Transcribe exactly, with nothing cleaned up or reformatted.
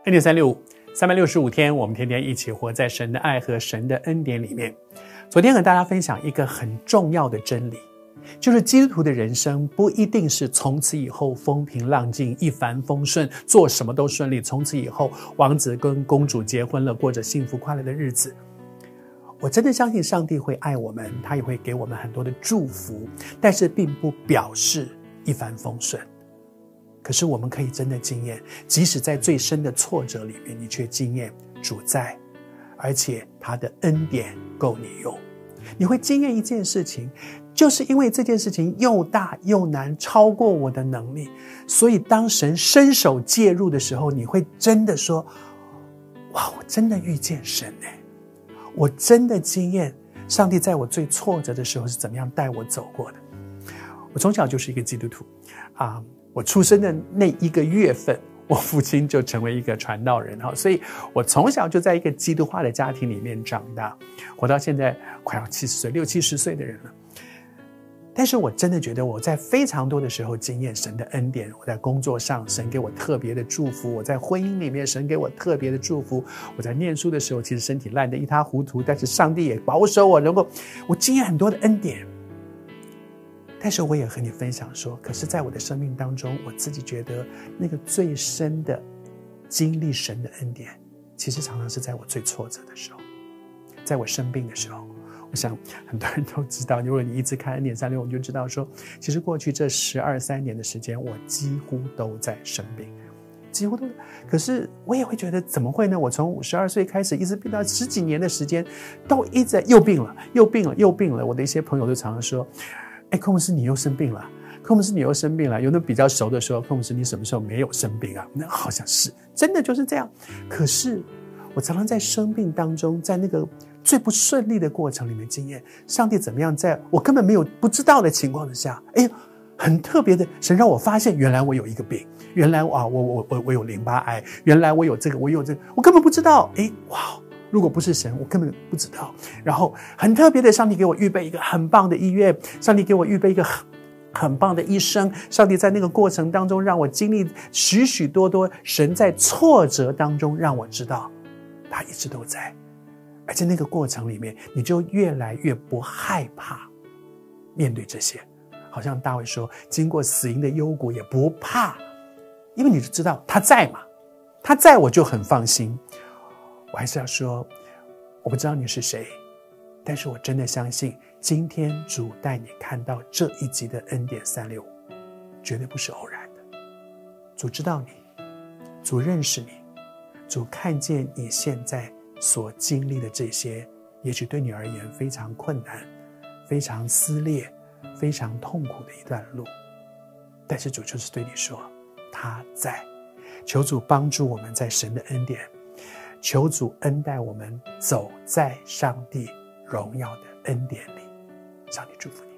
恩典三六五，三百六十五天，我们天天一起活在神的爱和神的恩典里面。昨天和大家分享一个很重要的真理，就是基督徒的人生不一定是从此以后风平浪静、一帆风顺，做什么都顺利，从此以后王子跟公主结婚了，过着幸福快乐的日子。我真的相信上帝会爱我们，他也会给我们很多的祝福，但是并不表示一帆风顺。可是我们可以真的经验，即使在最深的挫折里面，你却经验主在，而且他的恩典够你用。你会经验一件事情，就是因为这件事情又大又难，超过我的能力，所以当神伸手介入的时候，你会真的说，哇，我真的遇见神耶，我真的经验上帝在我最挫折的时候是怎么样带我走过的。我从小就是一个基督徒啊、呃，我出生的那一个月份，我父亲就成为一个传道人，所以我从小就在一个基督化的家庭里面长大，活到现在快要七十岁，六七十岁的人了。但是我真的觉得我在非常多的时候经验神的恩典，我在工作上神给我特别的祝福，我在婚姻里面神给我特别的祝福，我在念书的时候其实身体烂得一塌糊涂，但是上帝也保守我能够，我经验很多的恩典。但是我也和你分享说，可是在我的生命当中，我自己觉得那个最深的经历神的恩典，其实常常是在我最挫折的时候，在我生病的时候。我想很多人都知道，如果你一直看恩典三六五，你就知道说，其实过去这十二三年的时间，我几乎都在生病，几乎都。可是我也会觉得，怎么会呢？我从五十二岁开始，一直病到十几年的时间，都一直又病了，又病了，又病了。我的一些朋友都常常说，哎，柯牧师你又生病了，柯牧师你又生病了。有的比较熟的说，柯牧师你什么时候没有生病啊？那好像是真的就是这样。可是我常常在生病当中，在那个最不顺利的过程里面经验上帝怎么样在我根本没有不知道的情况之下，哎，很特别的，神让我发现原来我有一个病，原来啊我我我我有淋巴癌，原来我有这个我有这个，我根本不知道。哎，哇，如果不是神，我根本不知道。然后很特别的，上帝给我预备一个很棒的医院，上帝给我预备一个很很棒的医生，上帝在那个过程当中让我经历许许多多神在挫折当中让我知道他一直都在，而且那个过程里面你就越来越不害怕面对这些。好像大卫说，经过死荫的幽谷也不怕，因为你就知道他在嘛，他在我就很放心。我还是要说，我不知道你是谁，但是我真的相信今天主带你看到这一集的恩典三六五绝对不是偶然的。主知道你，主认识你，主看见你现在所经历的这些，也许对你而言非常困难，非常撕裂，非常痛苦的一段路，但是主就是对你说他在。求主帮助我们在神的恩典，求主恩待我们走在上帝荣耀的恩典里。上帝祝福你。